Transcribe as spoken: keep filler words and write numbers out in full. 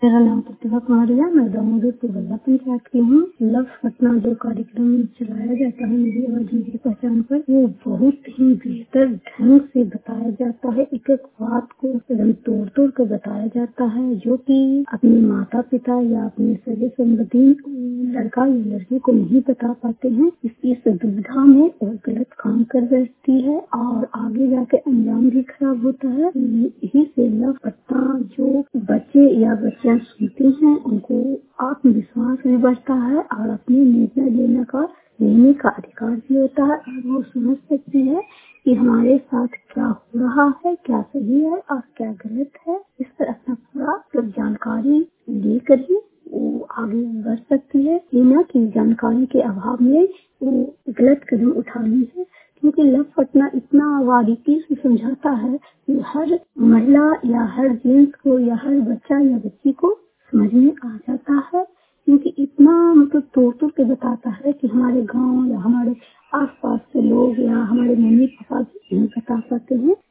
मेरा नाम प्रतिभा कुमारी है। मैं दामोदर के बल्ला पंचायत की हूँ। लव सपना जो कार्यक्रम चलाया जाता है मेरी आवाज की पहचान पर, वो बहुत ही बेहतर ढंग से बताया जाता है। एक एक बात को एकदम तोड़ तोड़ कर बताया जाता है, जो कि अपने माता पिता या अपने सगे संबंधी लड़का या लड़की को नहीं बता पाते हैं। इस इस दुविधा में और गलत काम कर बैठती है और आगे जाके अंजाम भी खराब होता है। यही से लव सपना जो बच्चे या बच्चियां सुनते हैं, उनको आत्मविश्वास भी बढ़ता है और अपने निर्णय लेने का लेने का अधिकार भी होता है और वो समझ सकते हैं कि हमारे साथ क्या हो रहा है, क्या सही है और क्या गलत है। इस पर अपना पूरा जब जानकारी लेकर ही वो आगे बढ़ सकती है, बिना की जानकारी के अभाव में वो गलत कदम उठानी है। क्योंकि लव सपना इतना बारीकी से समझाता है कि हर महिला या हर जेंट्स को या हर बच्चा या बच्ची को समझ में आ जाता है। क्योंकि इतना मतलब तोड़ तोड़ के बताता है कि हमारे गांव या हमारे आसपास के लोग या हमारे मम्मी पापा भी नहीं बता पाते हैं।